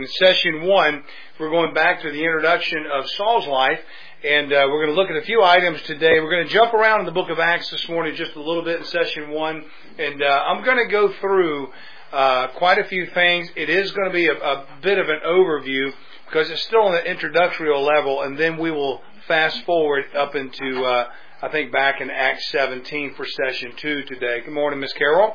In session 1, we're going back to the introduction of Saul's life, and we're going to look at a few items today. We're going to jump around in the book of Acts this morning just a little bit in session 1, and I'm going to go through quite a few things. It is going to be a bit of an overview because it's still on the introductory level, and then we will fast forward up into, I think, back in Acts 17 for session 2 today. Good morning, Miss Carol.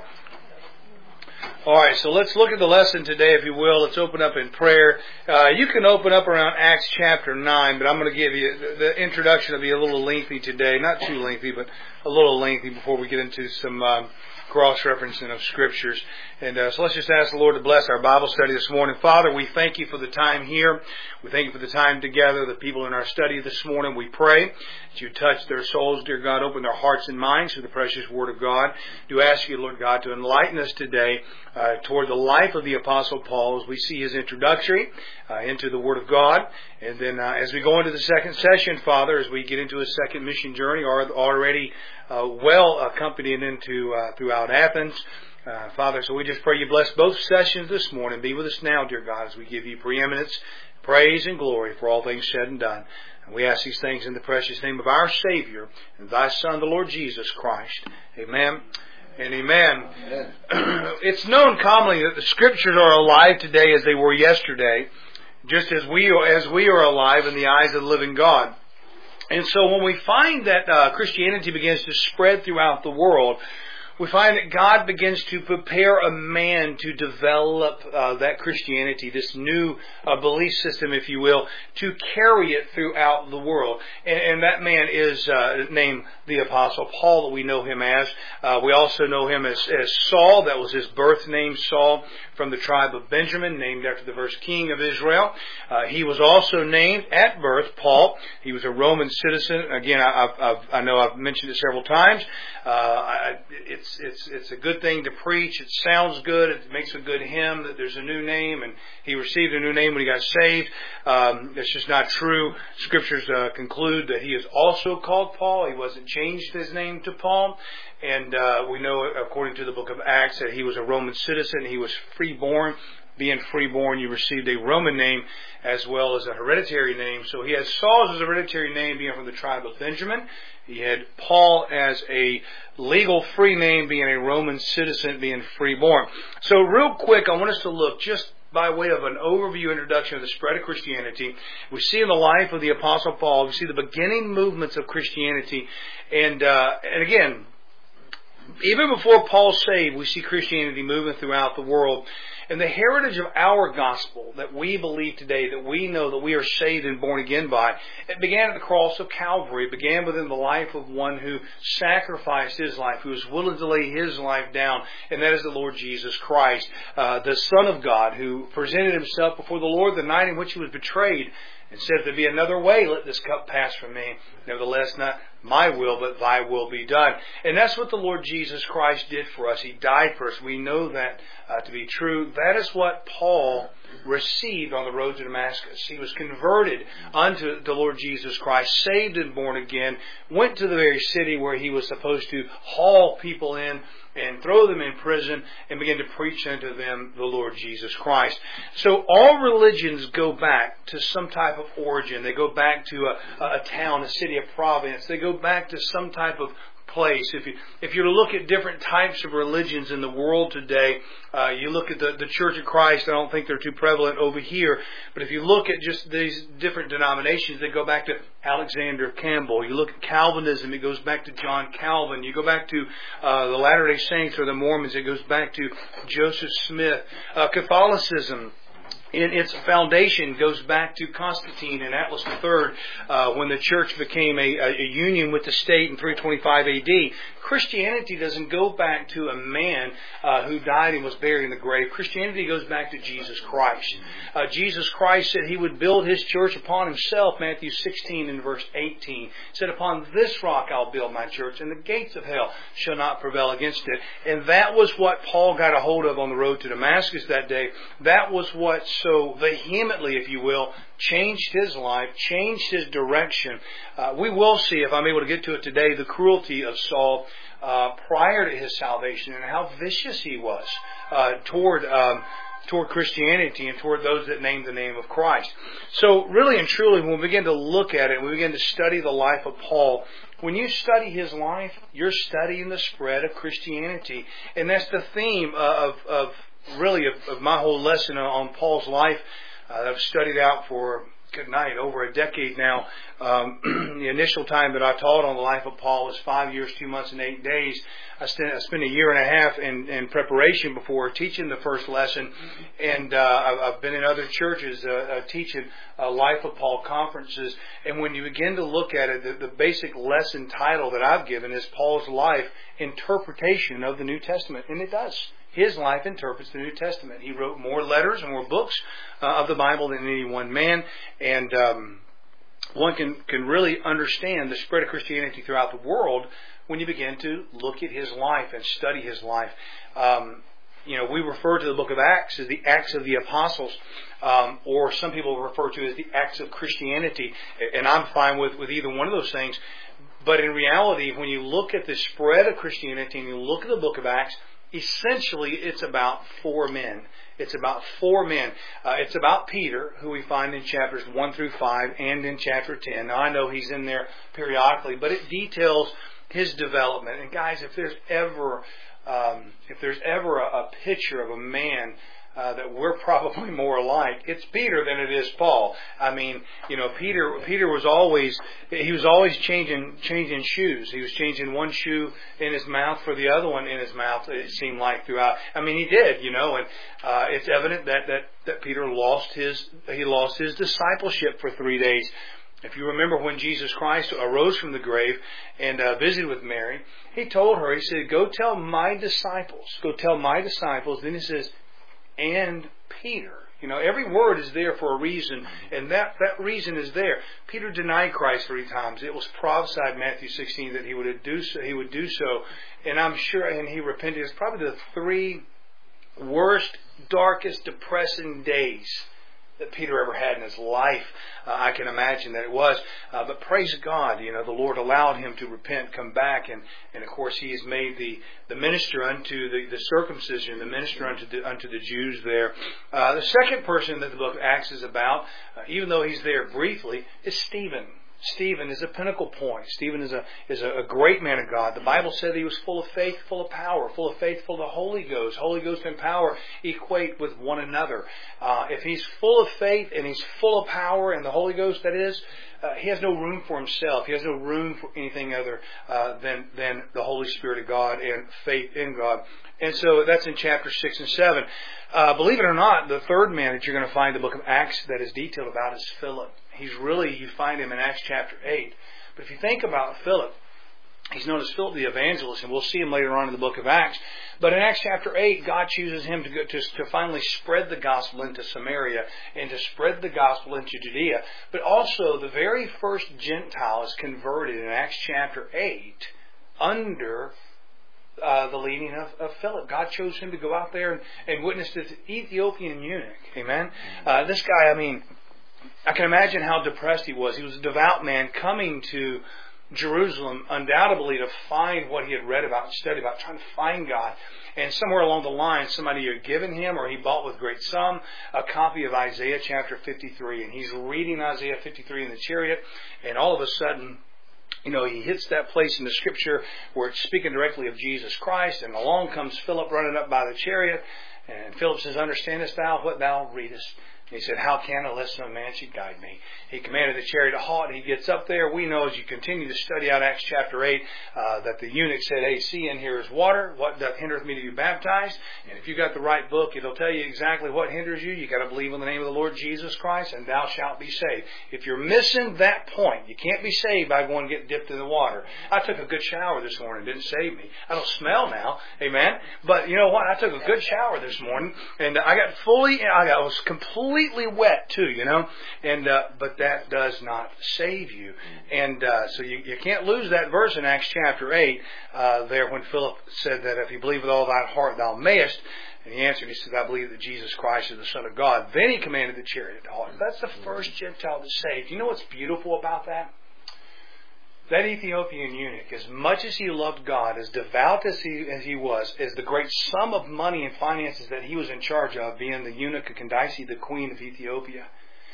All right, so let's look at the lesson today, if you will. Let's open up in prayer. You can open up around Acts chapter 9, but I'm going to give you, the introduction will be a little lengthy today. Not too lengthy, but a little lengthy before we get into some cross-referencing of Scriptures. And so let's just ask the Lord to bless our Bible study this morning. Father, we thank you for the time here. We thank you for the time together, the people in our study this morning. We pray that you touch their souls, dear God, open their hearts and minds to the precious Word of God. Do ask you, Lord God, to enlighten us today toward the life of the Apostle Paul as we see his introductory into the Word of God. And then as we go into the second session, Father, as we get into a second mission journey, already well accompanied into throughout Athens. Father, so we just pray you bless both sessions this morning. Be with us now, dear God, as we give you preeminence, praise, and glory for all things said and done. And we ask these things in the precious name of our Savior and thy Son, the Lord Jesus Christ. Amen and amen. It's known commonly that the Scriptures are alive today as they were yesterday, just as we are alive in the eyes of the living God. And so when we find that Christianity begins to spread throughout the world, we find that God begins to prepare a man to develop that Christianity, this new belief system, if you will, to carry it throughout the world. And that man is named the Apostle Paul, that we know him as. We also know him as Saul. That was his birth name, Saul, from the tribe of Benjamin, named after the first king of Israel. He was also named at birth Paul. He was a Roman citizen. Again, I know I've mentioned it several times. It's a good thing to preach. It sounds good. It makes a good hymn that there's a new name, and he received a new name when he got saved. It's just not true. Scriptures conclude that he is also called Paul. He wasn't changed his name to Paul. And we know, according to the book of Acts, that he was a Roman citizen. He was freeborn. Being freeborn, you received a Roman name as well as a hereditary name. So he had Saul as a hereditary name, being from the tribe of Benjamin. He had Paul as a legal free name, being a Roman citizen, being freeborn. So real quick, I want us to look just by way of an overview introduction of the spread of Christianity. We see in the life of the Apostle Paul, we see the beginning movements of Christianity. And again, even before Paul's saved, we see Christianity moving throughout the world. And the heritage of our gospel that we believe today, that we know that we are saved and born again by, it began at the cross of Calvary. It began within the life of one who sacrificed his life, who was willing to lay his life down, and that is the Lord Jesus Christ, the Son of God, who presented himself before the Lord the night in which he was betrayed, and said, if there be another way, let this cup pass from me. Nevertheless, not my will, but thy will be done. And that's what the Lord Jesus Christ did for us. He died for us. We know that to be true. That is what Paul received on the road to Damascus. He was converted unto the Lord Jesus Christ, saved and born again, went to the very city where he was supposed to haul people in and throw them in prison and begin to preach unto them the Lord Jesus Christ. So all religions go back to some type of origin. They go back to a town, a city, a province. They go back to some type of place. If you look at different types of religions in the world today, you look at the Church of Christ, I don't think they're too prevalent over here, but if you look at just these different denominations, they go back to Alexander Campbell. You look at Calvinism, it goes back to John Calvin. You go back to the Latter-day Saints or the Mormons, it goes back to Joseph Smith. Catholicism, in its foundation, goes back to Constantine and Atlas III when the church became a union with the state in 325 AD. Christianity doesn't go back to a man who died and was buried in the grave. Christianity goes back to Jesus Christ. Jesus Christ said he would build his church upon himself, Matthew 16 and verse 18. He said, upon this rock I'll build my church, and the gates of hell shall not prevail against it. And that was what Paul got a hold of on the road to Damascus that day. That was what so vehemently, if you will, changed his life, changed his direction. We will see, if I'm able to get to it today, the cruelty of Saul prior to his salvation and how vicious he was toward toward Christianity and toward those that name the name of Christ. So really and truly, when we begin to look at it, when we begin to study the life of Paul, when you study his life, you're studying the spread of Christianity. And that's the theme of my whole lesson on Paul's life. I've studied out for over a decade now. The initial time that I taught on the life of Paul was 5 years, 2 months, and 8 days. I spent a year and a half in preparation before teaching the first lesson, and I've been in other churches teaching Life of Paul conferences. And when you begin to look at it, the basic lesson title that I've given is Paul's Life, Interpretation of the New Testament. And it does. His life interprets the New Testament. He wrote more letters and more books of the Bible than any one man. And one can really understand the spread of Christianity throughout the world when you begin to look at his life and study his life. We refer to the book of Acts as the Acts of the Apostles, or some people refer to it as the Acts of Christianity. And I'm fine with either one of those things. But in reality, when you look at the spread of Christianity and you look at the book of Acts, essentially, it's about four men. It's about four men. It's about Peter, who we find in chapters 1 through 5 and in chapter 10. Now, I know he's in there periodically, but it details his development. And guys, if there's ever a picture of a man that we're probably more alike, it's Peter than it is Paul. I mean, Peter was always changing shoes. He was changing one shoe in his mouth for the other one in his mouth, it seemed like, throughout. I mean, he did, and it's evident that Peter lost his discipleship for 3 days. If you remember when Jesus Christ arose from the grave and visited with Mary, he told her, he said, go tell my disciples. Then he says, and Peter. Every word is there for a reason, and that reason is there. Peter denied Christ 3 times. It was prophesied in Matthew 16 that he would do so, and I'm sure, and he repented. It's probably the 3 worst, darkest, depressing days that Peter ever had in his life. I can imagine that it was. But praise God, the Lord allowed him to repent, come back, and of course he has made the minister unto the circumcision, the minister unto the Jews there. The second person that the book of Acts is about, even though he's there briefly, is Stephen. Stephen is a pinnacle point. Stephen is a great man of God. The Bible said he was full of faith, full of power, full of faith, full of the Holy Ghost. Holy Ghost and power equate with one another. If he's full of faith and he's full of power and the Holy Ghost, that is, he has no room for himself. He has no room for anything other than the Holy Spirit of God and faith in God. And so that's in chapter 6 and 7. Believe it or not, the third man that you're going to find in the book of Acts that is detailed about is Philip. You find him in Acts chapter 8. But if you think about Philip, he's known as Philip the evangelist, and we'll see him later on in the book of Acts. But in Acts chapter 8, God chooses him to finally spread the gospel into Samaria and to spread the gospel into Judea. But also, the very first Gentile is converted in Acts chapter 8 under the leading of Philip. God chose him to go out there and witness to the Ethiopian eunuch. Amen? This guy, I can imagine how depressed he was. He was a devout man coming to Jerusalem undoubtedly to find what he had read about and studied about, trying to find God. And somewhere along the line, somebody had given him, or he bought with great sum, a copy of Isaiah chapter 53. And he's reading Isaiah 53 in the chariot, and all of a sudden, he hits that place in the Scripture where it's speaking directly of Jesus Christ, and along comes Philip running up by the chariot, and Philip says, understandest thou what thou readest? He said, how can unless no man should guide me? He commanded the chariot to halt. He gets up there. We know as you continue to study out Acts chapter 8 that the eunuch said, hey, see, and here is water. What doth hindereth me to be baptized? And if you got the right book, it'll tell you exactly what hinders you. You got to believe in the name of the Lord Jesus Christ, and thou shalt be saved. If you're missing that point, you can't be saved by going to get dipped in the water. I took a good shower this morning. It didn't save me. I don't smell now. Amen. But you know what? I took a good shower this morning, and I was completely wet too, and but that does not save you. And so you can't lose that verse in Acts chapter 8 there when Philip said that if you believe with all thy heart thou mayest. And he answered, he said, I believe that Jesus Christ is the Son of God. Then he commanded the chariot to halt. That's the first Gentile that's saved. You know what's beautiful about that? that Ethiopian eunuch, as much as he loved God, as devout as he was, as the great sum of money and finances that he was in charge of, being the eunuch of Candace, the queen of Ethiopia,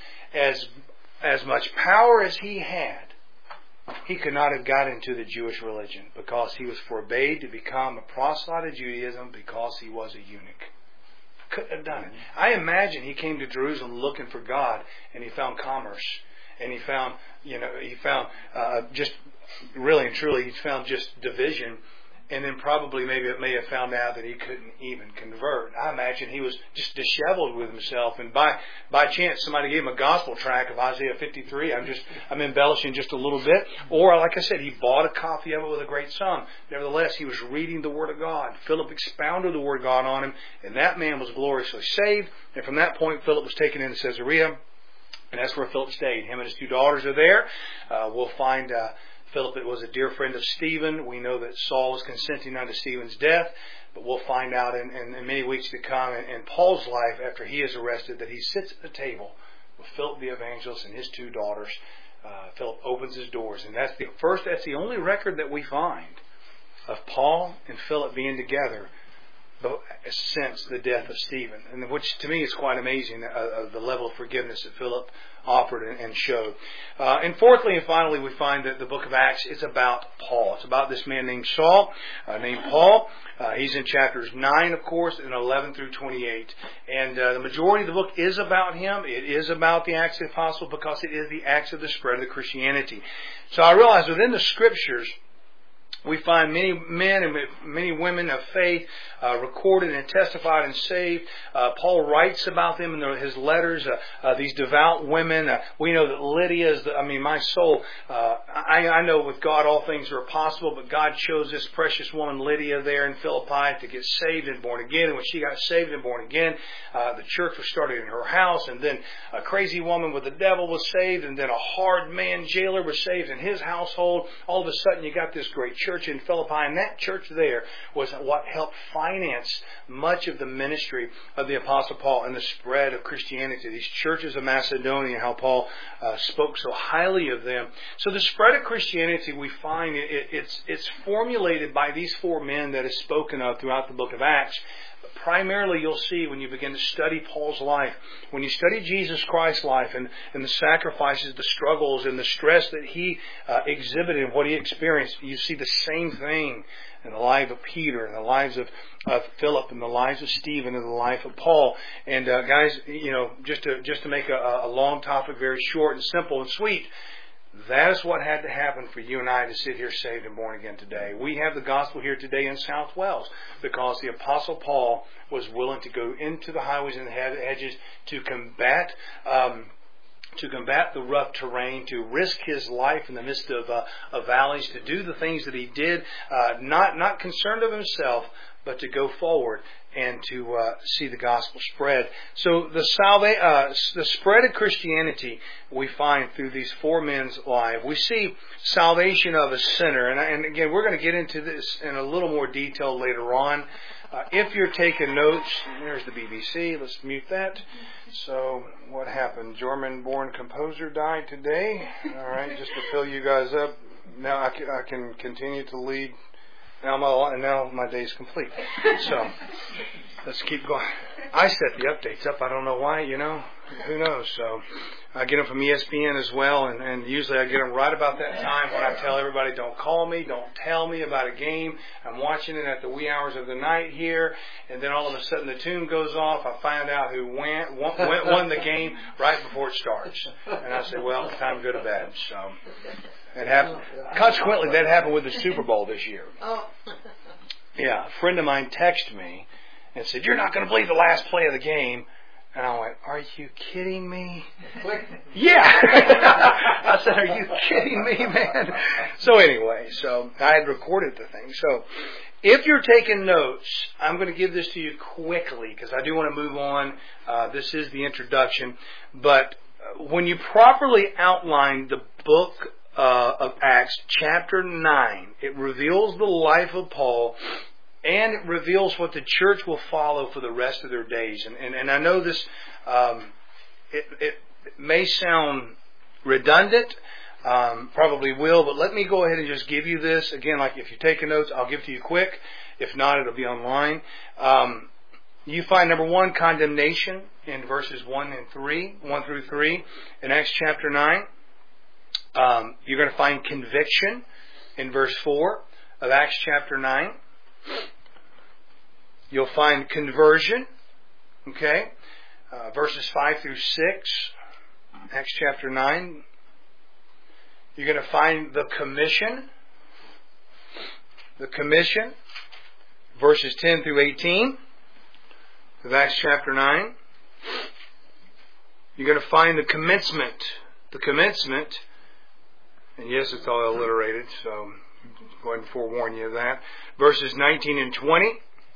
as much power as he had, he could not have got into the Jewish religion because he was forbade to become a proselyte of Judaism because he was a eunuch. Couldn't have done it. I imagine he came to Jerusalem looking for God, and he found commerce, and he found just really and truly, he found just division, and then probably maybe it may have found out that he couldn't even convert. I imagine he was just disheveled with himself, and by chance somebody gave him a gospel tract of Isaiah 53. I'm embellishing just a little bit, or like I said, he bought a copy of it with a great sum. Nevertheless, he was reading the Word of God. Philip expounded the Word of God on him, and that man was gloriously saved. And from that point, Philip was taken into Caesarea. And that's where Philip stayed. Him and his 2 daughters are there. We'll find Philip was a dear friend of Stephen. We know that Saul was consenting unto Stephen's death. But we'll find out in many weeks to come in Paul's life after he is arrested that he sits at the table with Philip the evangelist and his 2 daughters. Philip opens his doors. And that's the only record that we find of Paul and Philip being together since the death of Stephen, and which to me is quite amazing, the level of forgiveness that Philip offered and showed. And fourthly and finally, we find that the book of Acts is about Paul. It's about this man named named Paul. He's in chapters 9, of course, and 11 through 28. And the majority of the book is about him. It is about the Acts of the Apostle because it is the Acts of the spread of Christianity. So I realize within the Scriptures, we find many men and many women of faith recorded and testified and saved. Paul writes about them in his letters, these devout women. We know that Lydia is my soul. I know with God all things are possible, but God chose this precious woman Lydia there in Philippi to get saved and born again. And when she got saved and born again, the church was started in her house. And then a crazy woman with the devil was saved. And then a hard man jailer was saved in his household. All of a sudden you got this great church in Philippi, and that church there was what helped finance much of the ministry of the Apostle Paul and the spread of Christianity. These churches of Macedonia, how Paul spoke so highly of them. So the spread of Christianity, we find it's formulated by these 4 men that is spoken of throughout the book of Acts. But primarily you'll see when you begin to study Paul's life, when you study Jesus Christ's life and the sacrifices, the struggles, and the stress that he exhibited and what he experienced, you see the same thing in the life of Peter, and the lives of Philip, and the lives of Stephen, and the life of Paul. And guys, just to make a long topic very short and simple and sweet, that is what had to happen for you and I to sit here saved and born again today. We have the gospel here today in South Wales because the Apostle Paul was willing to go into the highways and the hedges to combat the rough terrain, to risk his life in the midst of valleys, to do the things that he did, not concerned of himself, but to go forward and to see the gospel spread. So the spread of Christianity we find through these 4 men's lives. We see salvation of a sinner, and again, we're going to get into this in a little more detail later on. If you're taking notes, there's the BBC. Let's mute that. So, what happened? German-born composer died today. All right, just to fill you guys up. Now I can continue to lead. Now my day's complete. So, let's keep going. I set the updates up. I don't know why, Who knows? So, I get them from ESPN as well, and usually I get them right about that time when I tell everybody, don't call me, don't tell me about a game. I'm watching it at the wee hours of the night here, and then all of a sudden the tune goes off. I find out who won the game right before it starts. And I say, well, it's time to go to bed. So, it happened. Consequently, that happened with the Super Bowl this year. Yeah, a friend of mine texted me and said, you're not going to believe the last play of the game. And I went, are you kidding me? Yeah. I said, are you kidding me, man? So anyway, I had recorded the thing. So if you're taking notes, I'm going to give this to you quickly because I do want to move on. This is the introduction. But when you properly outline the book of Acts, chapter 9, it reveals the life of Paul. And it reveals what the church will follow for the rest of their days. And I know this, it may sound redundant, Probably will, but let me go ahead and just give you this. Again, like if you're taking notes, I'll give it to you quick. If not, it'll be online. You find number 1, condemnation in verses 1 through 3 in Acts chapter 9. You're going to find conviction in verse 4 of Acts chapter 9. You'll find conversion, okay, verses 5 through 6, Acts chapter 9. You're going to find the commission, verses 10 through 18 of Acts chapter 9. You're going to find the commencement, and yes, it's all alliterated, so I'll go ahead and forewarn you of that. Verses 19 and 20.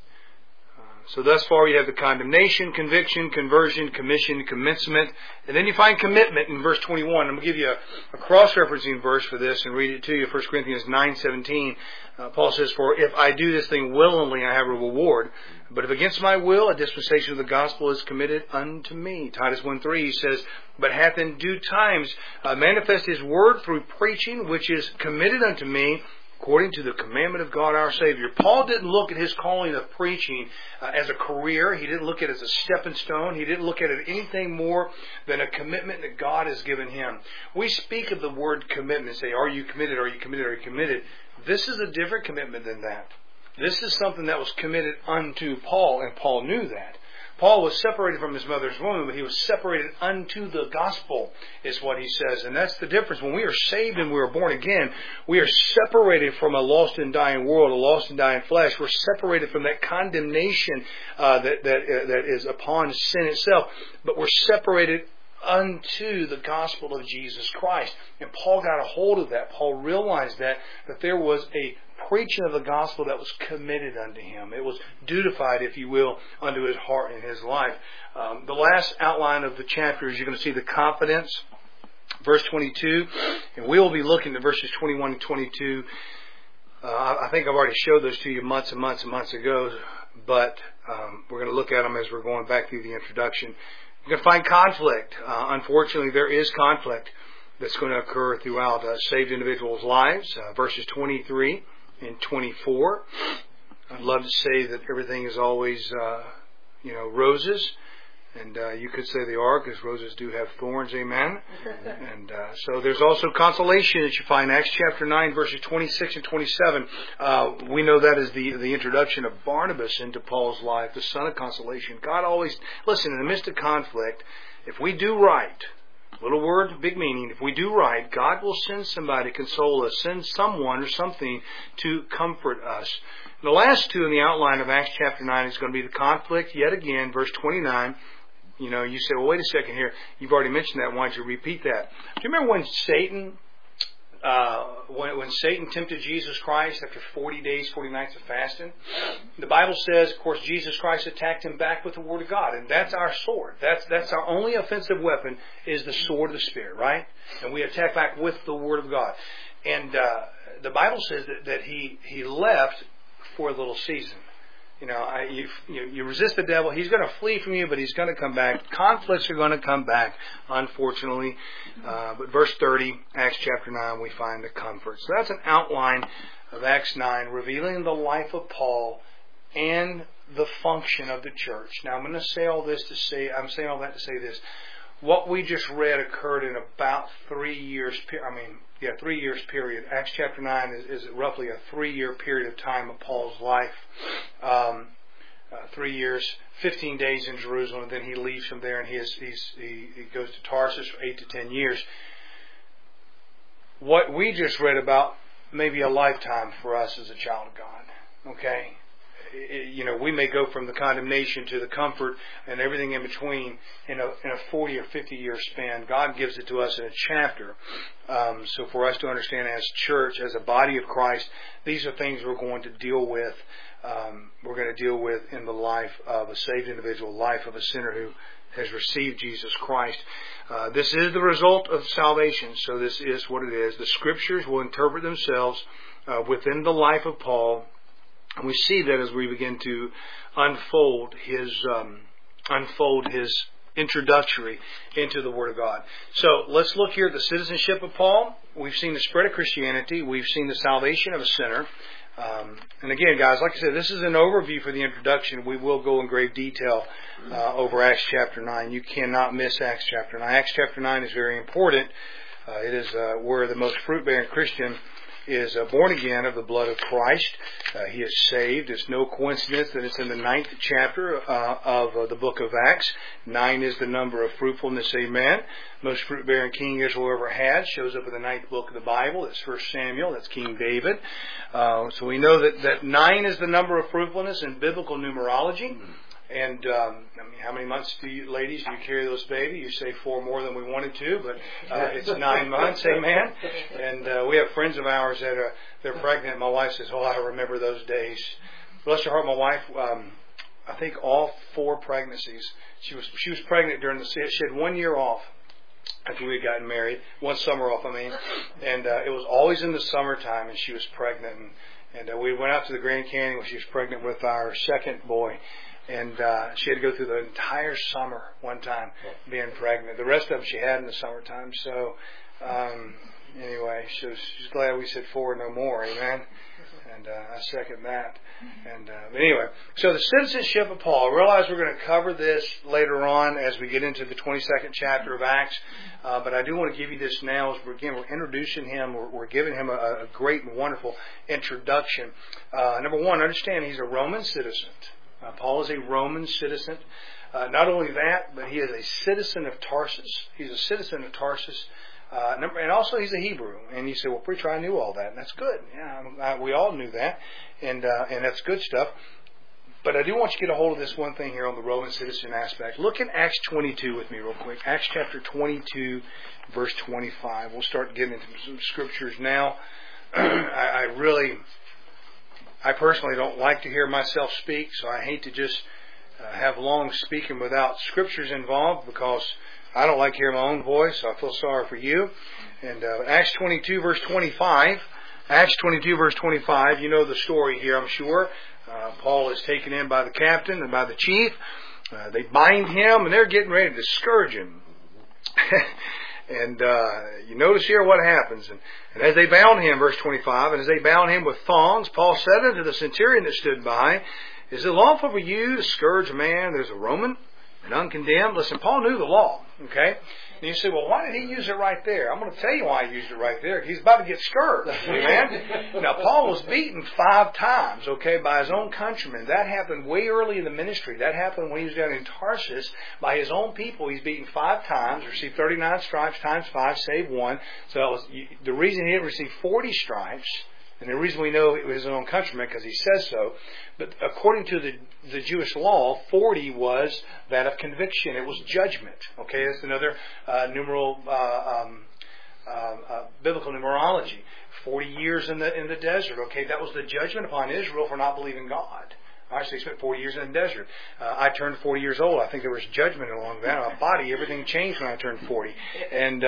So thus far you have the condemnation, conviction, conversion, commission, commencement, and then you find commitment in verse 21. I'm going to give you a cross-referencing verse for this and read it to you. 1 Corinthians 9:17. Paul says, "For if I do this thing willingly, I have a reward. But if against my will, a dispensation of the gospel is committed unto me." Titus 1:3, he says, "But hath in due times manifest his word through preaching, which is committed unto me, according to the commandment of God our Savior." Paul didn't look at his calling of preaching as a career. He didn't look at it as a stepping stone. He didn't look at it anything more than a commitment that God has given him. We speak of the word commitment and say, "Are you committed? Are you committed? Are you committed?" This is a different commitment than that. This is something that was committed unto Paul, and Paul knew that. Paul was separated from his mother's womb, but he was separated unto the gospel, is what he says. And that's the difference. When we are saved and we are born again, we are separated from a lost and dying world, a lost and dying flesh. We're separated from that condemnation that is upon sin itself. But we're separated unto the gospel of Jesus Christ. And Paul got a hold of that. Paul realized that there was a preaching of the gospel that was committed unto him. It was dutified, if you will, unto his heart and his life. The last outline of the chapter is you're going to see the confidence. Verse 22, and we will be looking at verses 21 and 22. I think I've already showed those to you months and months and months ago, but we're going to look at them as we're going back through the introduction. You're going to find conflict. Unfortunately, there is conflict that's going to occur throughout saved individuals' lives. Verses 23 and 24. I'd love to say that everything is always, roses. And you could say they are, because roses do have thorns, amen? And so there's also consolation that you find in Acts chapter 9, verses 26 and 27. We know that is the introduction of Barnabas into Paul's life, the son of consolation. God always, listen, in the midst of conflict, if we do right, little word, big meaning, if we do right, God will send somebody to console us, send someone or something to comfort us. And the last two in the outline of Acts chapter 9 is going to be the conflict, yet again, verse 29. You say, well, wait a second here. You've already mentioned that. Why don't you repeat that? Do you remember when Satan tempted Jesus Christ after 40 days, 40 nights of fasting? The Bible says, of course, Jesus Christ attacked him back with the Word of God. And that's our sword. That's our only offensive weapon, is the sword of the Spirit, right? And we attack back with the Word of God. And the Bible says that he left for a little season. You resist the devil, he's going to flee from you, but he's going to come back. Conflicts are going to come back, unfortunately. But verse 30, Acts chapter 9, we find the comfort. So that's an outline of Acts 9, revealing the life of Paul and the function of the church. Now, I'm going to say all that to say this. What we just read occurred in about 3 years. 3 years period. Acts chapter 9 is roughly a 3-year period of time of Paul's life. 3 years, 15 days in Jerusalem, and then he leaves from there and he goes to Tarsus for 8 to 10 years. What we just read about may be a lifetime for us as a child of God. Okay? We may go from the condemnation to the comfort and everything in between in a 40 or 50 year span. God gives it to us in a chapter. So for us to understand as church, as a body of Christ, these are things we're going to deal with. We're going to deal with in the life of a saved individual, life of a sinner who has received Jesus Christ. This is the result of salvation. So this is what it is. The Scriptures will interpret themselves within the life of Paul. And we see that as we begin to unfold his introductory into the Word of God. So let's look here at the citizenship of Paul. We've seen the spread of Christianity. We've seen the salvation of a sinner. And again, guys, like I said, this is an overview for the introduction. We will go in great detail over Acts chapter 9. You cannot miss Acts chapter 9. Acts chapter 9 is very important. It is where the most fruit-bearing Christian is born again of the blood of Christ. He is saved. It's no coincidence that it's in the 9th chapter of the book of Acts. 9 is the number of fruitfulness, amen. Most fruit-bearing king Israel ever had shows up in the 9th book of the Bible. It's 1 Samuel. That's King David. So we know that 9 is the number of fruitfulness in biblical numerology. And how many months ladies, do you carry those baby? You say 4 more than we wanted to, but it's 9 months, amen. And we have friends of ours that they're pregnant. My wife says, "Oh, I remember those days." Bless her heart, my wife. I think all 4 pregnancies. She was pregnant during she had 1 year off after we had gotten married, 1 summer off, and it was always in the summertime, and she was pregnant. And we went out to the Grand Canyon when she was pregnant with our second boy. And she had to go through the entire summer one time being pregnant. The rest of them she had in the summertime. So anyway, she's glad we said 4 no more. Amen. And I second that. And but anyway, so the citizenship of Paul. I realize we're going to cover this later on as we get into the 22nd chapter of Acts. But I do want to give you this now as we're introducing him. We're giving him a great and wonderful introduction. Number one, understand he's a Roman citizen. Paul is a Roman citizen. Not only that, but he is a citizen of Tarsus. He's a citizen of Tarsus. And also he's a Hebrew. And you say, "Well, preacher, I knew all that." And that's good. Yeah, we all knew that. And that's good stuff. But I do want you to get a hold of this one thing here on the Roman citizen aspect. Look at Acts 22 with me real quick. Acts chapter 22, verse 25. We'll start getting into some scriptures now. I personally don't like to hear myself speak, so I hate to just have long speaking without scriptures involved because I don't like to hear my own voice, so I feel sorry for you. And Acts 22, verse 25. Acts 22, verse 25. You know the story here, I'm sure. Paul is taken in by the captain and by the chief. They bind him, and they're getting ready to scourge him. And you notice here what happens. And as they bound him, verse 25, and as they bound him with thongs, Paul said unto the centurion that stood by, "Is it lawful for you to scourge a man that is a Roman and uncondemned?" Listen, Paul knew the law, okay? And you say, "Well, why did he use it right there?" I'm going to tell you why he used it right there. He's about to get scourged, amen? Now, Paul was beaten 5 times, okay, by his own countrymen. That happened way early in the ministry. That happened when he was down in Tarsus by his own people. He's beaten 5 times, received 39 stripes times 5, save 1. So that was the reason he didn't receive 40 stripes. And the reason we know it was his own countrymen, because he says so. But according to the Jewish law, 40 was that of conviction. It was judgment. Okay, that's another biblical numerology. 40 years in the desert. Okay, that was the judgment upon Israel for not believing God. I actually spent 40 years in the desert. I turned 40 years old. I think there was judgment along that. My body, everything changed when I turned 40. And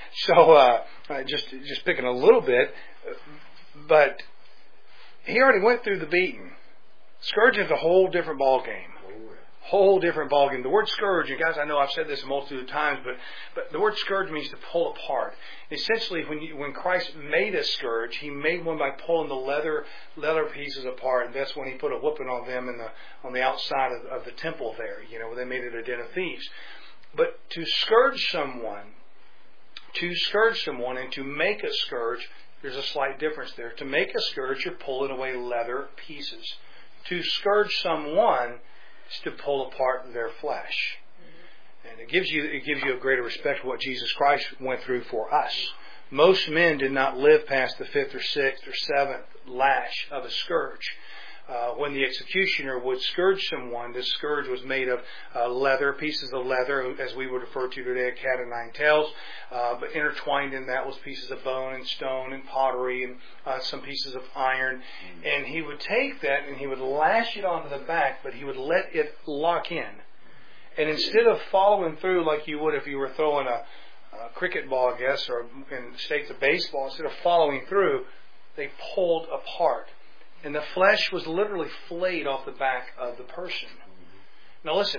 just picking a little bit. But he already went through the beating. Scourging is a whole different ball game. Whole different ball game. The word scourge, and guys, I know I've said this a multitude of times, but the word scourge means to pull apart. Essentially, when Christ made a scourge, He made one by pulling the leather pieces apart, and that's when He put a whooping on them on the outside of the temple there. You know, where they made it a den of thieves. But to scourge someone and to make a scourge, there's a slight difference there. To make a scourge, you're pulling away leather pieces. To scourge someone is to pull apart their flesh. And it gives you a greater respect for what Jesus Christ went through for us. Most men did not live past the 5th or 6th or 7th lash of a scourge. When the executioner would scourge someone, this scourge was made of pieces of leather, as we would refer to today, a cat o' nine tails. But intertwined in that was pieces of bone and stone and pottery and some pieces of iron. And he would take that and he would lash it onto the back, but he would let it lock in. And instead of following through like you would if you were throwing a cricket ball, I guess, or in the States a baseball, instead of following through, they pulled apart. And the flesh was literally flayed off the back of the person. Now listen,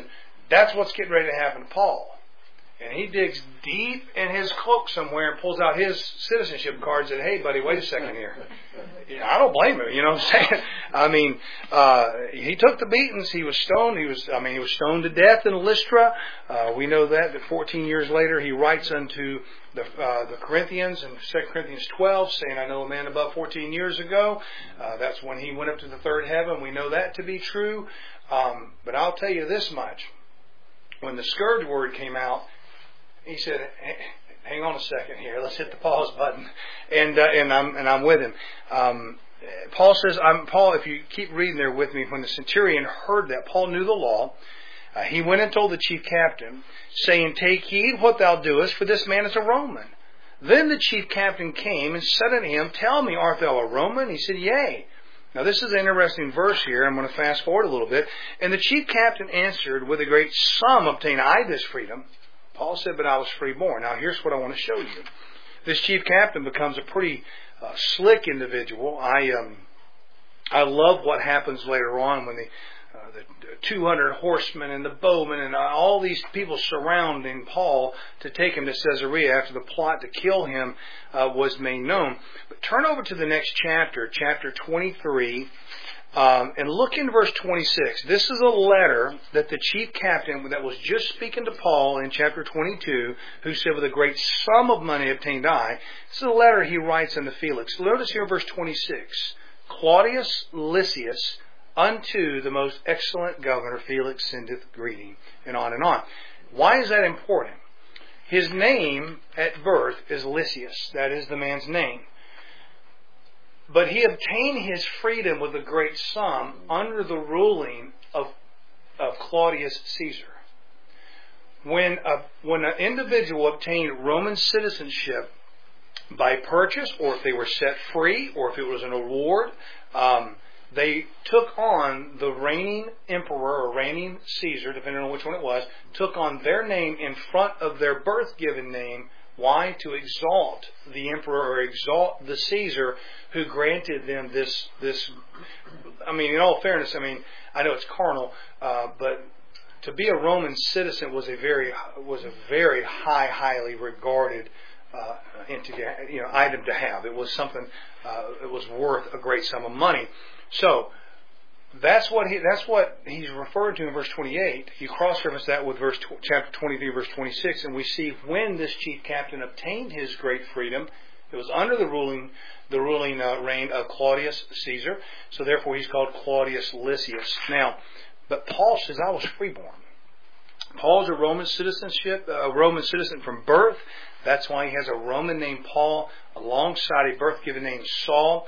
That's what's getting ready to happen to Paul. And he digs deep in his cloak somewhere and pulls out his citizenship card and said, hey, buddy, wait a second here. I don't blame him, you know what I'm saying? I mean, he took the beatings. He was stoned. He was stoned to death in Lystra. We know that 14 years later he writes unto the Corinthians in 2 Corinthians 12 saying, I know a man above 14 years ago. That's when he went up to the third heaven. We know that to be true. But I'll tell you this much. When the scourge word came out, he said, hang on a second here. Let's hit the pause button. And I'm with him. Paul says, Paul, if you keep reading there with me, when the centurion heard that, Paul knew the law. He went and told the chief captain, saying, take heed what thou doest, for this man is a Roman. Then the chief captain came and said unto him, tell me, art thou a Roman? He said, yea. Now this is an interesting verse here. I'm going to fast forward a little bit. And the chief captain answered, with a great sum obtained I this freedom. Paul said, but I was freeborn. Now here's what I want to show you. This chief captain becomes a pretty slick individual. I love what happens later on when the 200 horsemen and the bowmen and all these people surrounding Paul to take him to Caesarea after the plot to kill him was made known. But turn over to the next chapter, chapter 23. And look in verse 26. This is a letter that the chief captain that was just speaking to Paul in chapter 22, who said, with a great sum of money obtained I. This is a letter he writes unto Felix. Notice here in verse 26. Claudius Lysias unto the most excellent governor Felix sendeth greeting. And on and on. Why is that important? His name at birth is Lysias. That is the man's name. But he obtained his freedom with a great sum under the ruling of Claudius Caesar. When an individual obtained Roman citizenship by purchase, or if they were set free, or if it was an award, they took on the reigning emperor or reigning Caesar, depending on which one it was, took on their name in front of their birth-given name. Why? To exalt the emperor or exalt the Caesar who granted them this. I mean, in all fairness, I know it's carnal, but to be a Roman citizen was a very highly regarded item to have. It was something. It was worth a great sum of money. So that's what he's referred to in verse 28. You cross-reference that with chapter 23, verse 26, and we see when this chief captain obtained his great freedom, it was under the ruling reign of Claudius Caesar. So therefore, he's called Claudius Lysias. Now, but Paul says, "I was freeborn." Paul's a Roman citizen from birth. That's why he has a Roman name, Paul, alongside a birth-given name, Saul.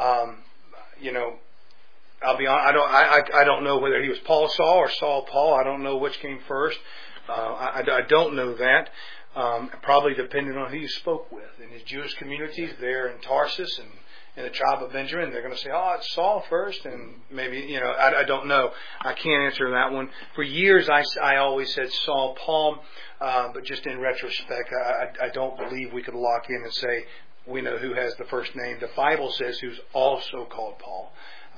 I'll be honest, I don't know whether he was Paul Saul or Saul Paul. I don't know which came first. I don't know that. Probably depending on who you spoke with. In his Jewish communities there in Tarsus and in the tribe of Benjamin, they're going to say, oh, it's Saul first, and maybe, I don't know. I can't answer that one. For years, I always said Saul Paul, but just in retrospect, I don't believe we could lock in and say we know who has the first name. The Bible says who's also called Paul.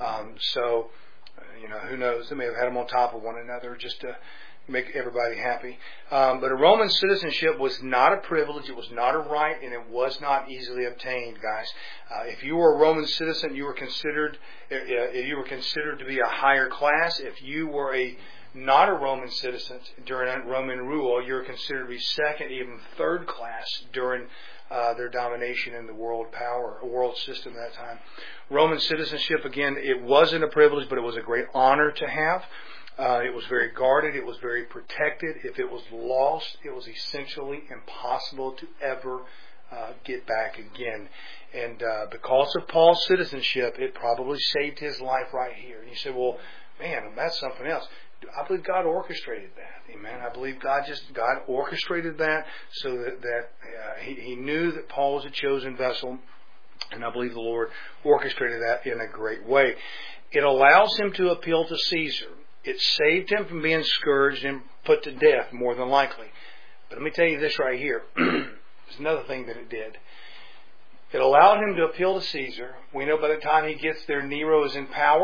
Who knows? They may have had them on top of one another just to make everybody happy. But a Roman citizenship was not a privilege, it was not a right, and it was not easily obtained, guys. If you were a Roman citizen, you were considered to be a higher class. If you were not a Roman citizen during Roman rule, you were considered to be second, even third class during their domination in the world system at that time. Roman citizenship, again, it wasn't a privilege, but it was a great honor to have. It was very guarded. It was very protected. If it was lost, it was essentially impossible to ever get back again. And because of Paul's citizenship, it probably saved his life right here. And you say, well, man, that's something else. I believe God orchestrated that. Amen. I believe God orchestrated that so that he knew that Paul was a chosen vessel. And I believe the Lord orchestrated that in a great way. It allows him to appeal to Caesar. It saved him from being scourged and put to death, more than likely. But let me tell you this right here. There's another thing that it did. It allowed him to appeal to Caesar. We know by the time he gets there, Nero is in power.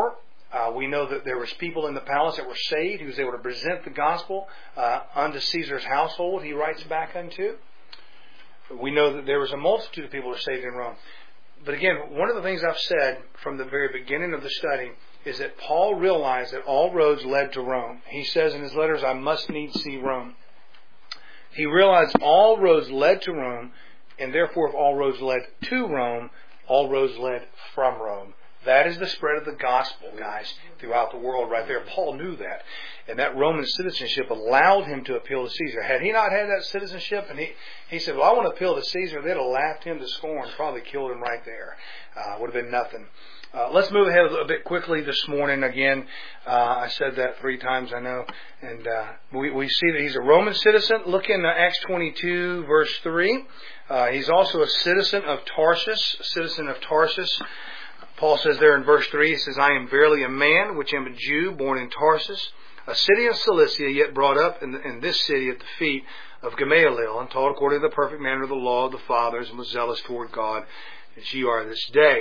We know that there was people in the palace that were saved. He was able to present the gospel unto Caesar's household, he writes back unto. We know that there was a multitude of people who were saved in Rome. But again, one of the things I've said from the very beginning of the study is that Paul realized that all roads led to Rome. He says in his letters, I must needs see Rome. He realized all roads led to Rome, and therefore if all roads led to Rome, all roads led from Rome. That is the spread of the gospel, guys, throughout the world right there. Paul knew that. And that Roman citizenship allowed him to appeal to Caesar. Had he not had that citizenship, and he said, well, I want to appeal to Caesar, they'd have laughed him to scorn, probably killed him right there. Would have been nothing. Let's move ahead a bit quickly this morning. Again, I said that 3 times, I know. And we see that he's a Roman citizen. Look in Acts 22, verse 3. He's also a citizen of Tarsus. Paul says there in verse 3, he says, I am verily a man, which am a Jew, born in Tarsus, a city of Cilicia, yet brought up in this city at the feet of Gamaliel, and taught according to the perfect manner of the law of the fathers, and was zealous toward God, as ye are this day.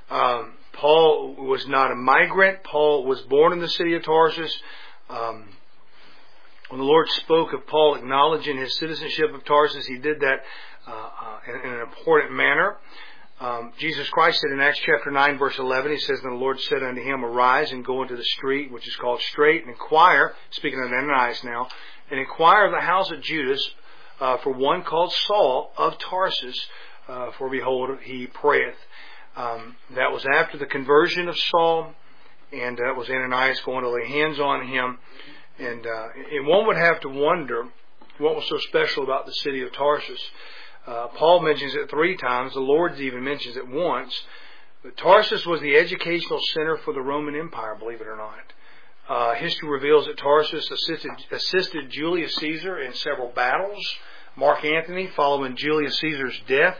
Paul was not a migrant. Paul was born in the city of Tarsus. When the Lord spoke of Paul acknowledging his citizenship of Tarsus, he did that in an important manner. Jesus Christ said in Acts chapter 9, verse 11, he says, and the Lord said unto him, arise and go into the street, which is called Straight, and inquire, speaking of Ananias now, and inquire of the house of Judas for one called Saul of Tarsus, for behold, he prayeth. That was after the conversion of Saul, and that was Ananias going to lay hands on him. And one would have to wonder what was so special about the city of Tarsus. Paul mentions it 3 times. The Lord even mentions it once. But Tarsus was the educational center for the Roman Empire, believe it or not. History reveals that Tarsus assisted Julius Caesar in several battles. Mark Antony, following Julius Caesar's death,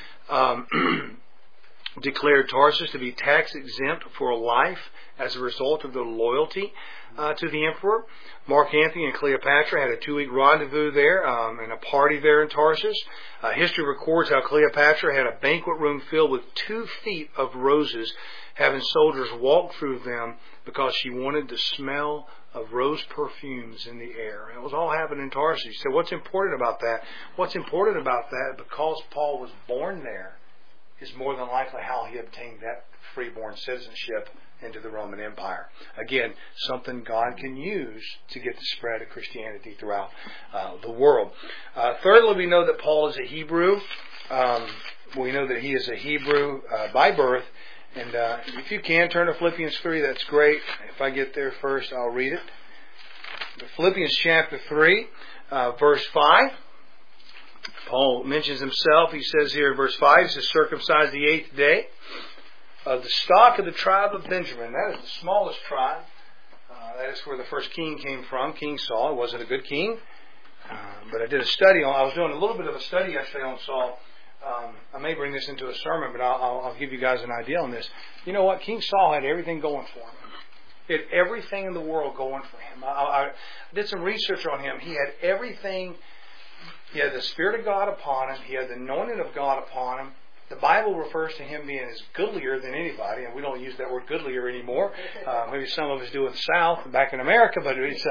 declared Tarsus to be tax exempt for life as a result of the loyalty to the emperor. Mark Antony and Cleopatra had a 2-week rendezvous there and a party there in Tarsus. History records how Cleopatra had a banquet room filled with 2 feet of roses, having soldiers walk through them because she wanted the smell of rose perfumes in the air. It was all happening in Tarsus. You say, what's important about that? What's important about that, because Paul was born there, is more than likely how he obtained that freeborn citizenship into the Roman Empire. Again, something God can use to get the spread of Christianity throughout the world. Thirdly, we know that Paul is a Hebrew. We know that he is a Hebrew by birth. And if you can, turn to Philippians 3, that's great. If I get there first, I'll read it. Philippians chapter 3, verse 5. Paul mentions himself. He says here in verse 5, he says, circumcised the 8th day of the stock of the tribe of Benjamin. That is the smallest tribe. That is where the first king came from, King Saul. He wasn't a good king. But I did a study on, I was doing a little bit of a study yesterday on Saul. I may bring this into a sermon, but I'll give you guys an idea on this. You know what? King Saul had everything going for him. He had everything in the world going for him. I did some research on him. He had everything. He had the Spirit of God upon him. He had the anointing of God upon him. The Bible refers to him being as goodlier than anybody, and we don't use that word goodlier anymore. Maybe some of us do in the South, back in America, but it's,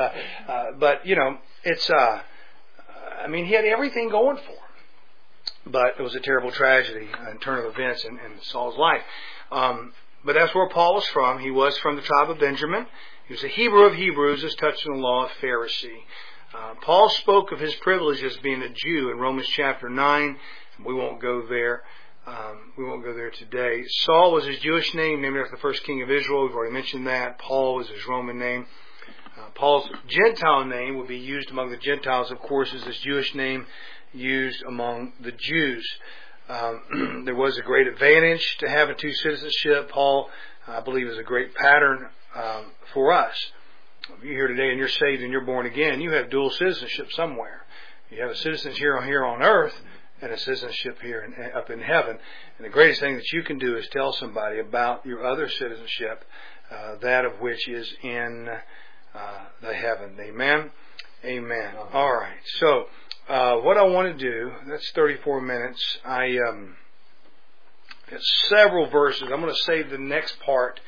I mean, he had everything going for him. But it was a terrible tragedy, a turn of events in Saul's life. But that's where Paul was from. He was from the tribe of Benjamin. He was a Hebrew of Hebrews, as touched in the law of Pharisee. Paul spoke of his privilege as being a Jew in Romans chapter 9. We won't go there. We won't go there today. Saul was his Jewish name, named after the first king of Israel. We've already mentioned that. Paul was his Roman name. Paul's Gentile name would be used among the Gentiles, of course, as his Jewish name used among the Jews. There was a great advantage to having 2 citizenship. Paul, I believe, is a great pattern for us. If you're here today and you're saved and you're born again, you have dual citizenship somewhere. You have a citizenship here on earth and a citizenship here up in heaven. And the greatest thing that you can do is tell somebody about your other citizenship, that of which is in the heaven. Amen? Amen. All right. So, what I want to do, that's 34 minutes. I got several verses. I'm going to save the next part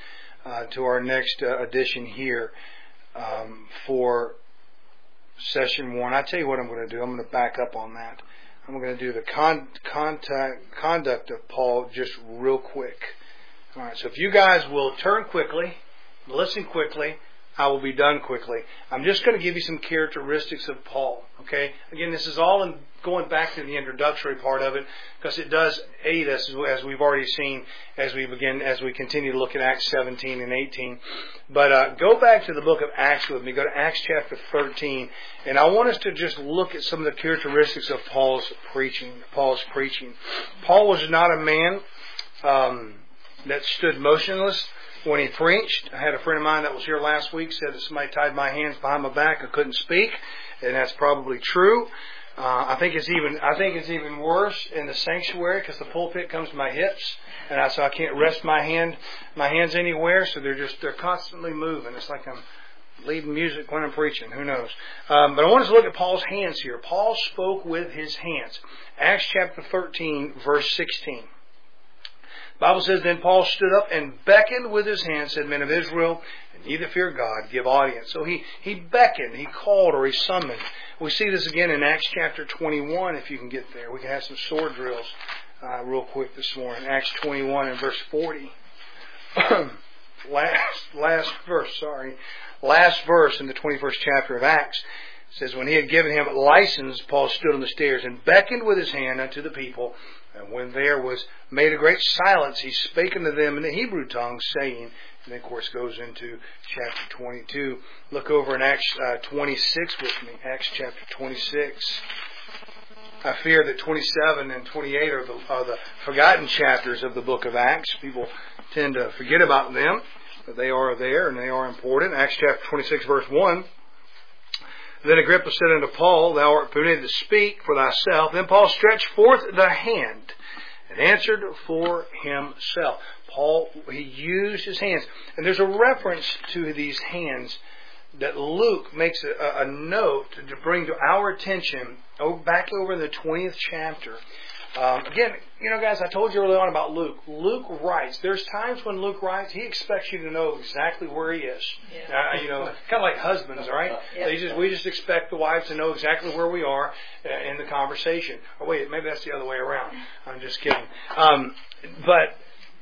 to our next edition here for session 1. I tell you what I'm going to do. I'm going to back up on that. I'm going to do the conduct of Paul just real quick. All right. So if you guys will turn quickly, listen quickly, I will be done quickly. I'm just going to give you some characteristics of Paul. Okay. Again, this is all in going back to the introductory part of it, because it does aid us, as we've already seen, as we continue to look at Acts 17 and 18. But go back to the book of Acts with me. Go to Acts chapter 13, and I want us to just look at some of the characteristics of Paul's preaching. Paul was not a man that stood motionless when he preached. I had a friend of mine that was here last week said that somebody tied my hands behind my back, I couldn't speak, and that's probably true. I think it's even worse in the sanctuary, because the pulpit comes to my hips, and so I can't rest my hands anywhere. So they're constantly moving. It's like I'm leading music when I'm preaching. Who knows? But I want us to look at Paul's hands here. Paul spoke with his hands. Acts chapter 13, verse 16. The Bible says, "Then Paul stood up and beckoned with his hand, said, 'Men of Israel, and ye that fear God, give audience.'" So he beckoned, he called, or he summoned. We see this again in Acts chapter 21, if you can get there. We can have some sword drills real quick this morning. Acts 21 and verse 40. last verse in the 21st chapter of Acts. It says, "When he had given him license, Paul stood on the stairs and beckoned with his hand unto the people. And when there was made a great silence, he spake unto them in the Hebrew tongue, saying," and then of course goes into chapter 22. Look over in Acts 26 with me. Acts chapter 26. I fear that 27 and 28 are the forgotten chapters of the book of Acts. People tend to forget about them, but they are there and they are important. Acts chapter 26 verse 1. "Then Agrippa said unto Paul, Thou art permitted to speak for thyself. Then Paul stretched forth the hand and answered for himself." Paul, he used his hands. And there's a reference to these hands that Luke makes a note to bring to our attention back over in the 20th chapter. Again, guys, I told you early on about Luke. Luke writes. There's times when Luke writes, he expects you to know exactly where he is. Yeah. Kind of like husbands, right? Yeah. We just expect the wives to know exactly where we are in the conversation. Oh, wait, maybe that's the other way around. I'm just kidding. But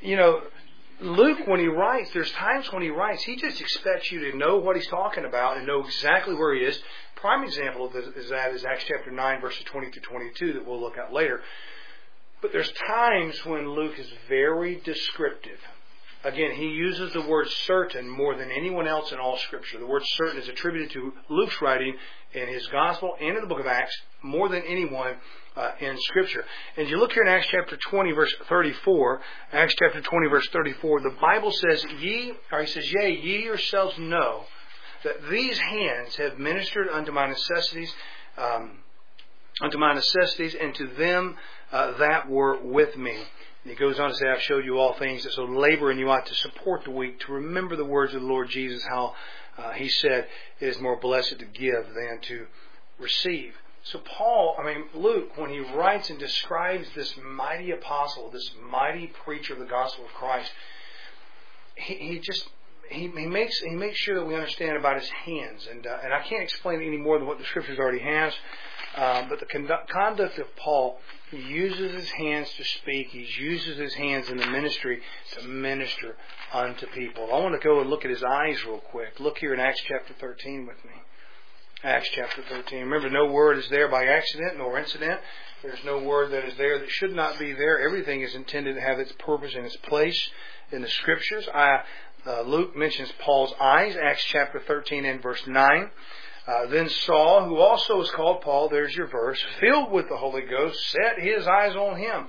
Luke, when he writes, there's times when he writes, he just expects you to know what he's talking about and know exactly where he is. Prime example of this is Acts chapter 9, verses 20 to 22 that we'll look at later. But there's times when Luke is very descriptive. Again, he uses the word certain more than anyone else in all Scripture. The word certain is attributed to Luke's writing in his Gospel and in the book of Acts more than anyone in Scripture. And you look here in Acts chapter 20, verse 34. Acts chapter 20, verse 34. The Bible says, "Yea, ye yourselves know that these hands have ministered unto my necessities, and to them that were with me." And he goes on to say, "I've showed you all things that so labor, and you ought to support the weak, to remember the words of the Lord Jesus, how he said, it is more blessed to give than to receive." So Luke, when he writes and describes this mighty apostle, this mighty preacher of the gospel of Christ, he makes sure that we understand about his hands, and I can't explain any more than what the Scriptures already has. But the conduct of Paul, he uses his hands to speak. He uses his hands in the ministry to minister unto people. I want to go and look at his eyes real quick. Look here in Acts chapter 13 with me. Acts chapter 13. Remember, no word is there by accident nor incident. There's no word that is there that should not be there. Everything is intended to have its purpose and its place in the Scriptures. Luke mentions Paul's eyes, Acts chapter 13 and verse 9. Then Saul, who also is called Paul, there's your verse, filled with the Holy Ghost, set his eyes on him.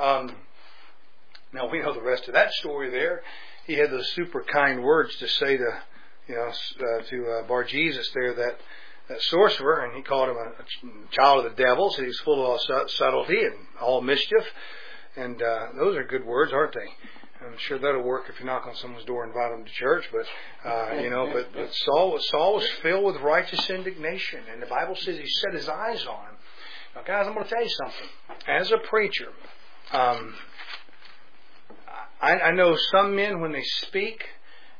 Now we know the rest of that story there. He had those super kind words to say to Bar Jesus there, that sorcerer, and he called him a child of the devil, so he was full of all subtlety and all mischief. And those are good words, aren't they? I'm sure that'll work if you knock on someone's door and invite them to church. But but Saul was filled with righteous indignation, and the Bible says he set his eyes on him. Now, guys, I'm going to tell you something. As a preacher, I know some men when they speak,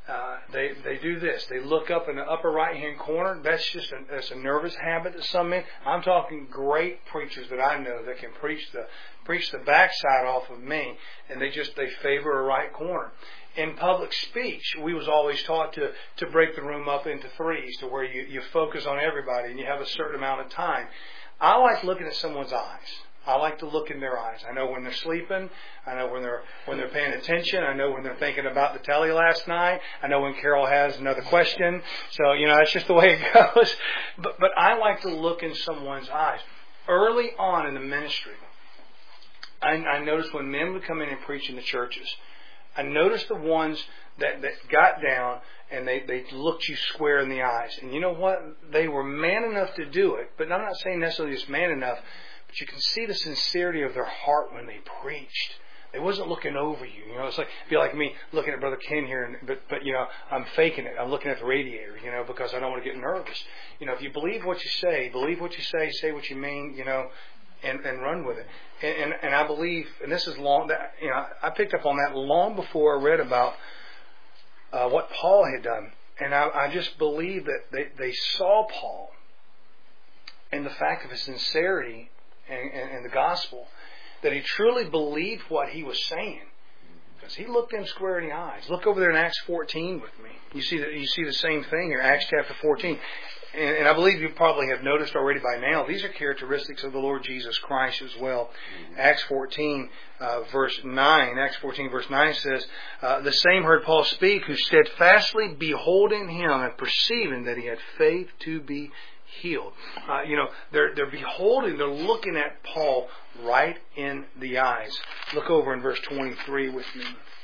They do this. They look up in the upper right-hand corner. That's a nervous habit that some men. I'm talking great preachers that I know that can preach the backside off of me, and they favor a right corner. In public speech, we was always taught to break the room up into threes, to where you focus on everybody and you have a certain amount of time. I like looking at someone's eyes. I like to look in their eyes. I know when they're sleeping. I know when they're paying attention. I know when they're thinking about the telly last night. I know when Carol has another question. So, that's just the way it goes. But I like to look in someone's eyes. Early on in the ministry, I noticed when men would come in and preach in the churches, I noticed the ones that got down and they looked you square in the eyes. And you know what? They were man enough to do it. But I'm not saying necessarily just man enough. But you can see the sincerity of their heart when they preached. They wasn't looking over you. It's like, it'd be like me looking at Brother Ken here, but I'm faking it. I'm looking at the radiator, because I don't want to get nervous. If you believe what you say, say what you mean, and run with it. And I believe, and this is long, that I picked up on that long before I read about what Paul had done. And I just believe that they saw Paul and the fact of his sincerity and the gospel, that he truly believed what he was saying, because he looked them square in the eyes. Look over there in Acts 14 with me. You see the same thing here, Acts chapter 14, and I believe you probably have noticed already by now. These are characteristics of the Lord Jesus Christ as well. Acts 14 verse 9. Acts 14 verse 9 says, "The same heard Paul speak, who steadfastly beholding him and perceiving that he had faith to be healed." They're beholding, they're looking at Paul right in the eyes. Look over in verse 23 with me.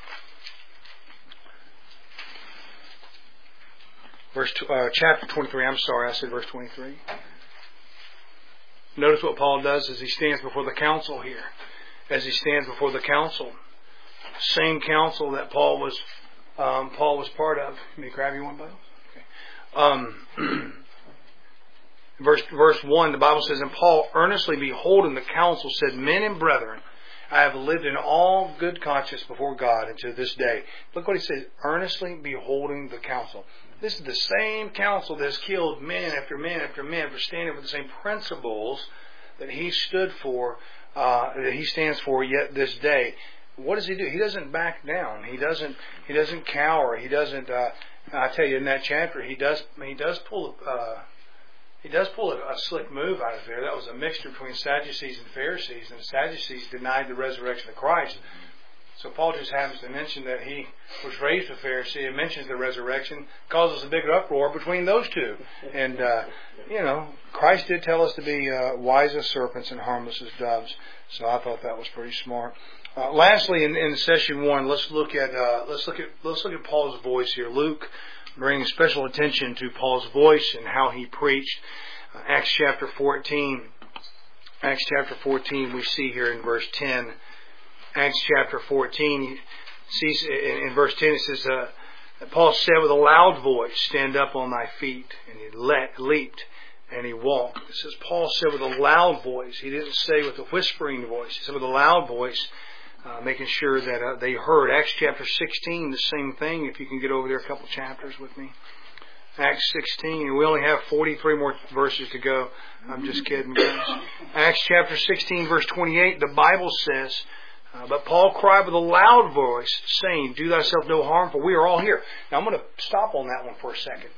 Chapter 23, I'm sorry, I said verse 23. Notice what Paul does as he stands before the council here. As he stands before the council. Same council that Paul was part of. Let me grab you one, buddy. Okay. Verse 1, the Bible says, "And Paul, earnestly beholding the council, said, Men and brethren, I have lived in all good conscience before God unto this day." Look what he says, earnestly beholding the council. This is the same council that has killed men after men after men for standing for the same principles that he stood for, that he stands for yet this day. What does he do? He doesn't back down. He doesn't cower. He doesn't. I tell you, in that chapter, he does pull a slick move out of there. That was a mixture between Sadducees and Pharisees, and the Sadducees denied the resurrection of Christ. So Paul just happens to mention that he was raised a Pharisee and mentions the resurrection, causes a big uproar between those two. And, Christ did tell us to be wise as serpents and harmless as doves. So I thought that was pretty smart. Lastly, in session 1, let's look at Paul's voice here. Luke brings special attention to Paul's voice and how he preached. Acts chapter 14. Acts chapter 14, we see here in verse 10. Acts chapter 14, in verse 10 it says, Paul said with a loud voice, "Stand up on thy feet." And he leaped and he walked. It says Paul said with a loud voice. He didn't say with a whispering voice. He said with a loud voice, making sure that they heard. Acts chapter 16, the same thing. If you can get over there a couple chapters with me. Acts 16, and we only have 43 more verses to go. I'm just kidding, guys. Acts chapter 16, verse 28, the Bible says, "But Paul cried with a loud voice, saying, Do thyself no harm, for we are all here." Now I'm going to stop on that one for a second.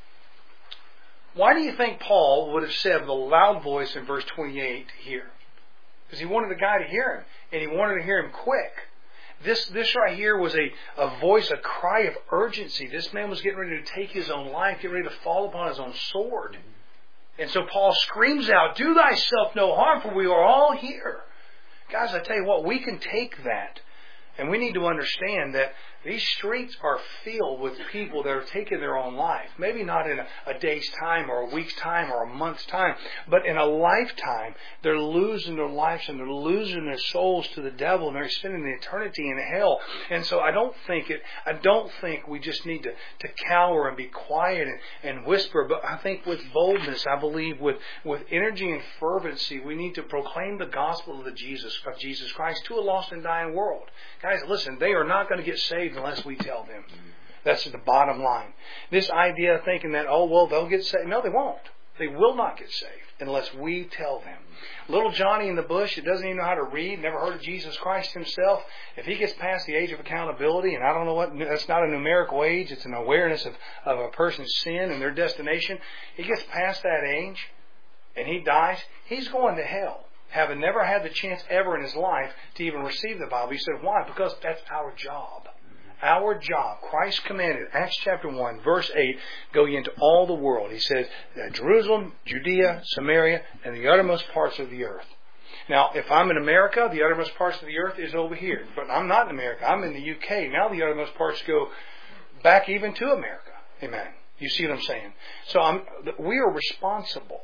Why do you think Paul would have said with a loud voice in verse 28 here? Because he wanted the guy to hear him, and he wanted to hear him quick. This right here was a voice, a cry of urgency. This man was getting ready to take his own life, getting ready to fall upon his own sword. And so Paul screams out, "Do thyself no harm, for we are all here." Guys, I tell you what, we can take that, and we need to understand that these streets are filled with people that are taking their own life. Maybe not in a day's time or a week's time or a month's time, but in a lifetime, they're losing their lives and they're losing their souls to the devil, and they're spending the eternity in hell. And so I don't think we just need to cower and be quiet and whisper, but I think with boldness, I believe with energy and fervency, we need to proclaim the gospel of Jesus Christ to a lost and dying world. Guys, listen, they are not going to get saved unless we tell them. That's the bottom line. This idea of thinking that, oh, well, they'll get saved. No, they won't. They will not get saved unless we tell them. Little Johnny in the bush that doesn't even know how to read, never heard of Jesus Christ himself, if he gets past the age of accountability, and I don't know what, that's not a numerical age, it's an awareness of a person's sin and their destination. He gets past that age and he dies, he's going to hell, having never had the chance ever in his life to even receive the Bible. He said, why? Because that's our job. Our job. Christ commanded, Acts chapter 1, verse 8, go ye into all the world. He says, Jerusalem, Judea, Samaria, and the uttermost parts of the earth. Now, if I'm in America, the uttermost parts of the earth is over here. But I'm not in America. I'm in the UK. Now the uttermost parts go back even to America. Amen. You see what I'm saying? So we are responsible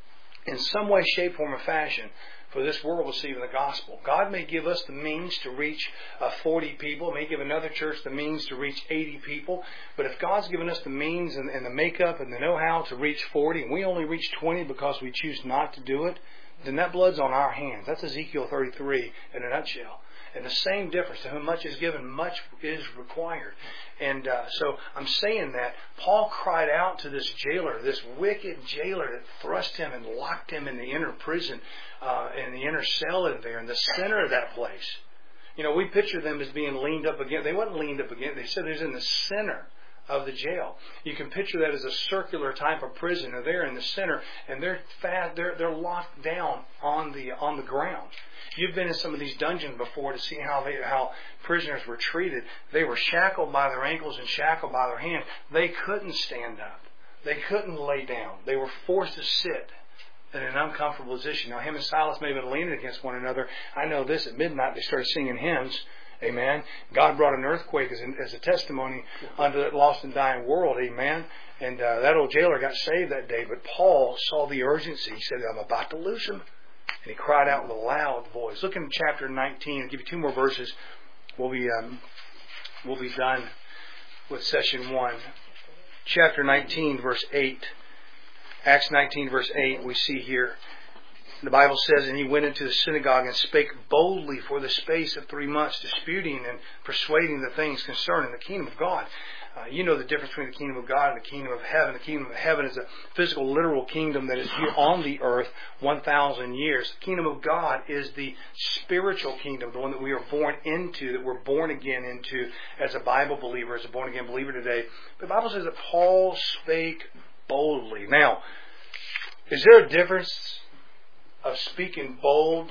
in some way, shape, form, or fashion for this world receiving the gospel. God may give us the means to reach 40 people, may give another church the means to reach 80 people, but if God's given us the means and the makeup and the know-how to reach 40, and we only reach 20 because we choose not to do it, then that blood's on our hands. That's Ezekiel 33 in a nutshell. And the same difference, to whom much is given, much is required. And so I'm saying that Paul cried out to this jailer, this wicked jailer that thrust him and locked him in the inner prison, in the inner cell in there, in the center of that place. You know, we picture them as being leaned up against. They weren't leaned up against. They said it was in the center of the jail. You can picture that as a circular type of prison. They're there in the center, and they're locked down on the ground. You've been in some of these dungeons before to see how prisoners were treated. They were shackled by their ankles and shackled by their hands. They couldn't stand up. They couldn't lay down. They were forced to sit in an uncomfortable position. Now, him and Silas may have been leaning against one another. I know this, at midnight they started singing hymns. Amen. God brought an earthquake as a testimony unto that lost and dying world. Amen. And that old jailer got saved that day. But Paul saw the urgency. He said, I'm about to lose him. And he cried out with a loud voice. Look in chapter 19. I'll give you two more verses. We'll be done with session 1. Chapter 19, verse 8. Acts 19, verse 8, we see here. The Bible says, and he went into the synagogue and spake boldly for the space of 3 months, disputing and persuading the things concerning the kingdom of God. You know the difference between the kingdom of God and the kingdom of heaven. The kingdom of heaven is a physical, literal kingdom that is here on the earth 1,000 years. The kingdom of God is the spiritual kingdom, the one that we are born into, that we're born again into as a Bible believer, as a born again believer today. The Bible says that Paul spake boldly. Now, is there a difference of speaking bold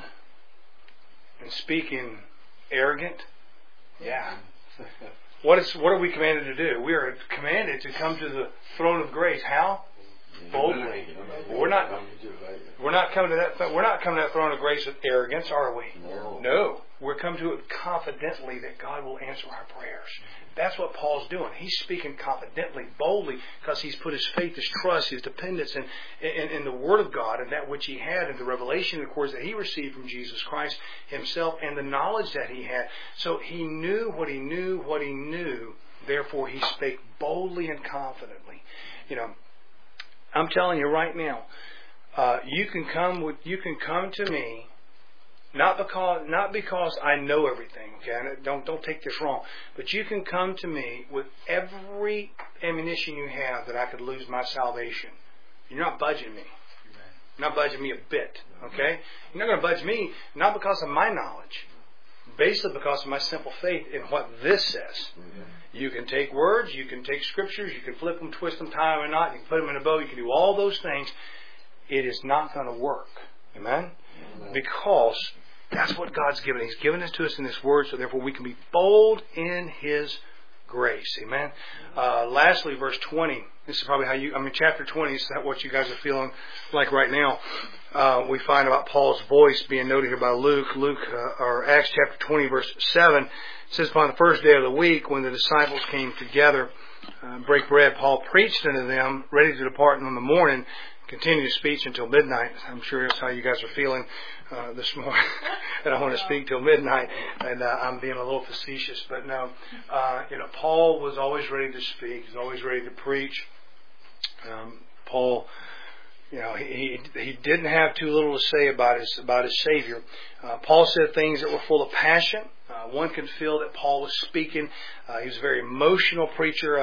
and speaking arrogant? Yeah. What are we commanded to do? We are commanded to come to the throne of grace. How? Boldly. We're not coming to that throne of grace with arrogance, are we? No. We're coming to it confidently that God will answer our prayers. That's what Paul's doing. He's speaking confidently, boldly, because he's put his faith, his trust, his dependence in the Word of God and that which he had, and the revelation, of course, that he received from Jesus Christ himself, and the knowledge that he had. So he knew what he knew. Therefore, he spake boldly and confidently. You know, I'm telling you right now, you can come to me. Not because I know everything, okay? Don't take this wrong. But you can come to me with every ammunition you have that I could lose my salvation. You're not budging me. You're not budging me a bit, okay? You're not going to budge me, not because of my knowledge, basically because of my simple faith in what this says. You can take words, you can take scriptures, you can flip them, twist them, tie them in a knot, you can put them in a bow, you can do all those things. It is not going to work. Amen? Because that's what God's given. He's given it to us in His Word, so therefore we can be bold in His grace. Amen? Lastly, verse 20. This is probably chapter 20 is what you guys are feeling like right now. We find about Paul's voice being noted here by Luke. Or Acts chapter 20, verse 7. It says, upon the first day of the week, when the disciples came together, break bread, Paul preached unto them, ready to depart in the morning, continued speech until midnight. I'm sure that's how you guys are feeling this morning. And I want to speak till midnight, and I'm being a little facetious, but no. Paul was always ready to speak. He's always ready to preach. Paul, He didn't have too little to say about his Savior. Paul said things that were full of passion. One could feel that Paul was speaking. He was a very emotional preacher.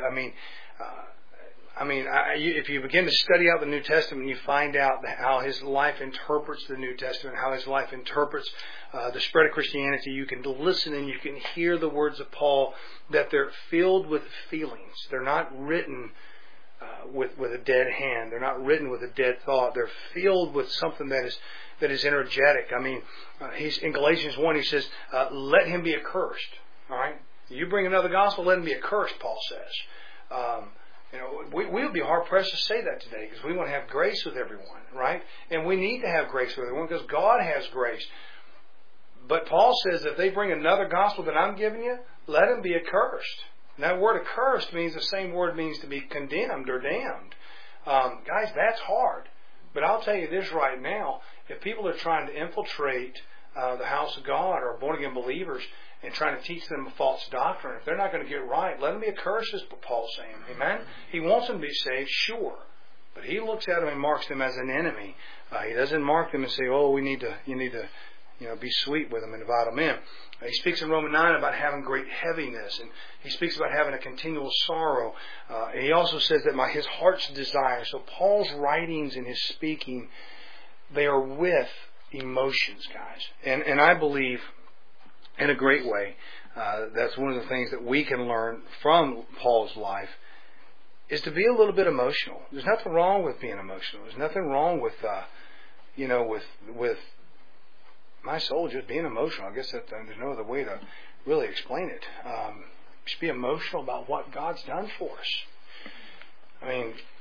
If you begin to study out the New Testament, you find out how his life interprets the New Testament, how his life interprets the spread of Christianity. You can listen and you can hear the words of Paul, that they're filled with feelings. They're not written with a dead hand. They're not written with a dead thought. They're filled with something that is energetic. He's in Galatians 1. He says, "Let him be accursed." All right, you bring another gospel, let him be accursed. Paul says. We would be hard pressed to say that today, because we want to have grace with everyone, right? And we need to have grace with everyone because God has grace. But Paul says, if they bring another gospel that I'm giving you, let him be accursed. And that word accursed means the same word means to be condemned or damned. Guys, that's hard. But I'll tell you this right now. If people are trying to infiltrate the house of God, or born-again believers, and trying to teach them a false doctrine, if they're not going to get right, let them be accursed, is what Paul's saying. Amen? He wants them to be saved, sure. But he looks at them and marks them as an enemy. He doesn't mark them and say, you need to be sweet with them and invite them in. He speaks in Romans 9 about having great heaviness, and he speaks about having a continual sorrow. And he also says that his heart's desire. So Paul's writings and his speaking, they are with emotions, guys. And I believe, in a great way, that's one of the things that we can learn from Paul's life, is to be a little bit emotional. There's nothing wrong with being emotional. There's nothing wrong with my soul just being emotional. I guess that there's no other way to really explain it. Just be emotional about what God's done for us.